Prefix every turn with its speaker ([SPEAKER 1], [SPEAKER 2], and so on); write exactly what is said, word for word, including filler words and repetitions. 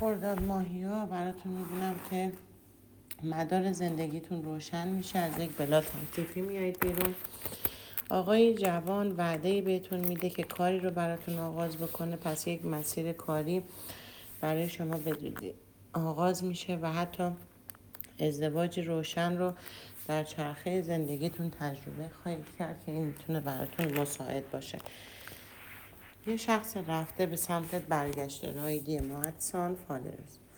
[SPEAKER 1] خرداد ماهی ها براتون میبینم که مدار زندگیتون روشن میشه، از یک بلا تکلیفی میایید بیرون. آقای جوان وعده‌ای بهتون میده که کاری رو براتون آغاز بکنه، پس یک مسیر کاری برای شما بدونید آغاز میشه و حتی ازدواج روشن رو در چرخه زندگیتون تجربه خواهید کرد که این میتونه براتون مساعد باشه. یه شخص رفته به سمتت برگشته. رایدی ماهتسان فالرز.